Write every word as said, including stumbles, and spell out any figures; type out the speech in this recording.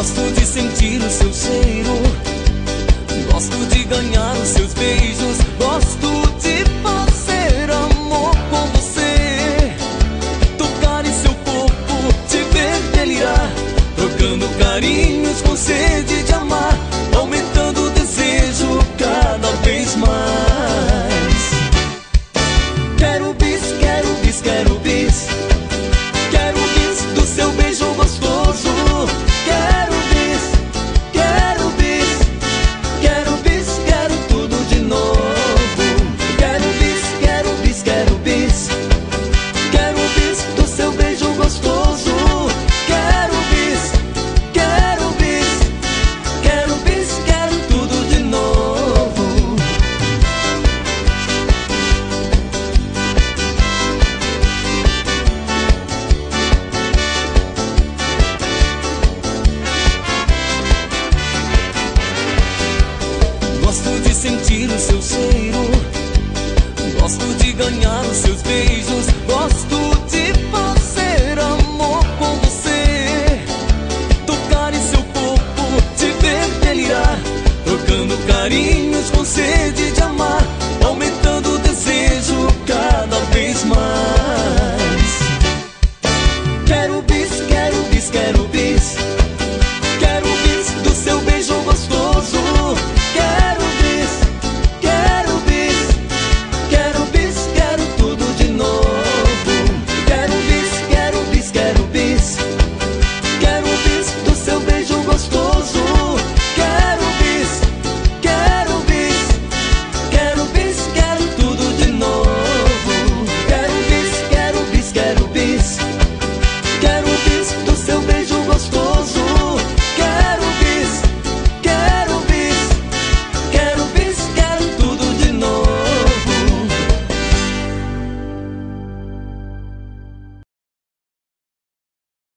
Gosto de sentir o seu cheiro, gosto de ganhar os seus beijos, gosto de fazer amor com você, tocar em seu corpo, te ver delirar, trocando carinhos com sede.